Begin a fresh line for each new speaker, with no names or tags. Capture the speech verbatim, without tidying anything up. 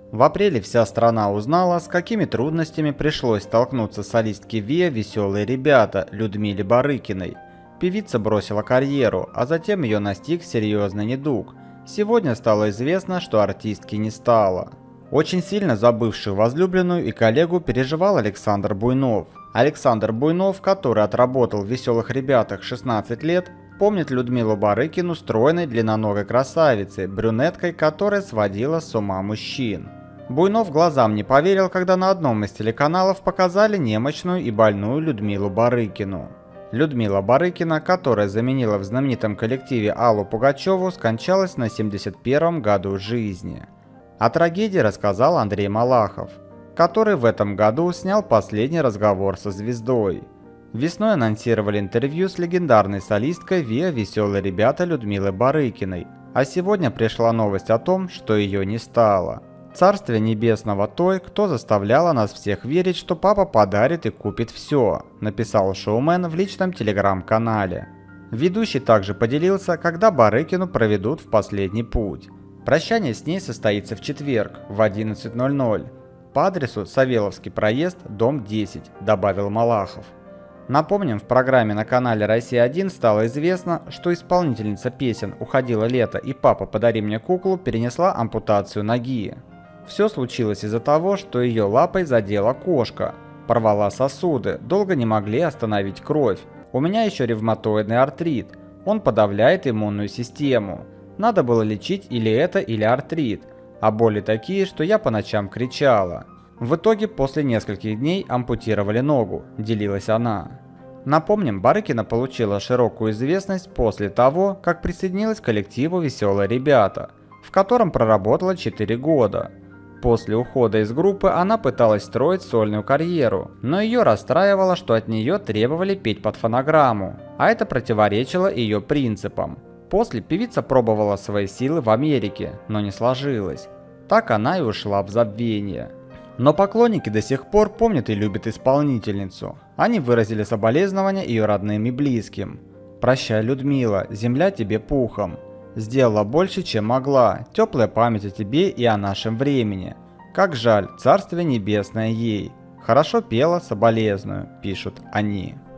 В апреле вся страна узнала, с какими трудностями пришлось столкнуться солистке ВИА «Веселые ребята» Людмиле Барыкиной. Певица бросила карьеру, а затем ее настиг серьезный недуг. Сегодня стало известно, что артистки не стало. Очень сильно за бывшую возлюбленную и коллегу переживал Александр Буйнов. Александр Буйнов, который отработал в «Веселых ребятах» шестнадцать лет, помнит Людмилу Барыкину стройной длинноногой красавицей, брюнеткой, которая сводила с ума мужчин. Буйнов глазам не поверил, когда на одном из телеканалов показали немощную и больную Людмилу Барыкину. Людмила Барыкина, которая заменила в знаменитом коллективе Аллу Пугачеву, скончалась на семьдесят первом году жизни. О трагедии рассказал Андрей Малахов, который в этом году снял последний разговор со звездой. Весной анонсировали интервью с легендарной солисткой ВИА «Веселые ребята» Людмилой Барыкиной, а сегодня пришла новость о том, что ее не стало. Царствие небесного той, кто заставляла нас всех верить, что папа подарит и купит все, написал шоумен в личном телеграм-канале. Ведущий также поделился, когда Барыкину проведут в последний путь. Прощание с ней состоится в четверг в одиннадцать ноль ноль по адресу Савеловский проезд, дом десять, добавил Малахов. Напомним, в программе на канале Россия один стало известно, что исполнительница песен «Уходило лето» и «Папа, подари мне куклу» перенесла ампутацию ноги. Все случилось из-за того, что ее лапой задела кошка, порвала сосуды, долго не могли остановить кровь. У меня еще ревматоидный артрит, он подавляет иммунную систему. Надо было лечить или это, или артрит, а боли такие, что я по ночам кричала. В итоге после нескольких дней ампутировали ногу, делилась она. Напомним, Барыкина получила широкую известность после того, как присоединилась к коллективу «Веселые ребята», в котором проработала четыре года. После ухода из группы она пыталась строить сольную карьеру, но ее расстраивало, что от нее требовали петь под фонограмму, а это противоречило ее принципам. После певица пробовала свои силы в Америке, но не сложилось. Так она и ушла в забвение. Но поклонники до сих пор помнят и любят исполнительницу. Они выразили соболезнования ее родным и близким. «Прощай, Людмила, земля тебе пухом. Сделала больше, чем могла. Теплая память о тебе и о нашем времени. Как жаль, царствие небесное ей. Хорошо пела, соболезную», пишут они.